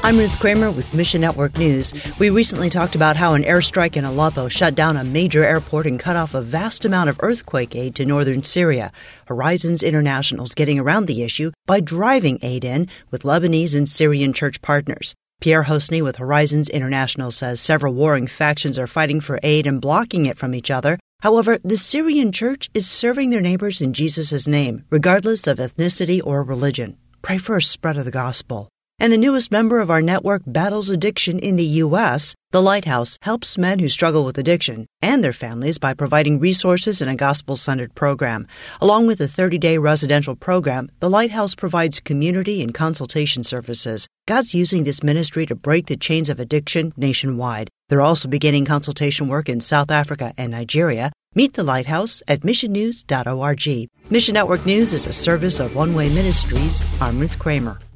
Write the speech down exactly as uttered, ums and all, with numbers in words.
I'm Ruth Kramer with Mission Network News. We recently talked about how an airstrike in Aleppo shut down a major airport and cut off a vast amount of earthquake aid to northern Syria. Horizons International is getting around the issue by driving aid in with Lebanese and Syrian church partners. Pierre Hosny with Horizons International says several warring factions are fighting for aid and blocking it from each other. However, the Syrian church is serving their neighbors in Jesus' name, regardless of ethnicity or religion. Pray for a spread of the gospel. And the newest member of our network battles addiction in the U S The Lighthouse helps men who struggle with addiction and their families by providing resources and a gospel-centered program. Along with a thirty-day residential program, The Lighthouse provides community and consultation services. God's using this ministry to break the chains of addiction nationwide. They're also beginning consultation work in South Africa and Nigeria. Meet The Lighthouse at mission news dot org. Mission Network News is a service of One Way Ministries. I'm Ruth Kramer.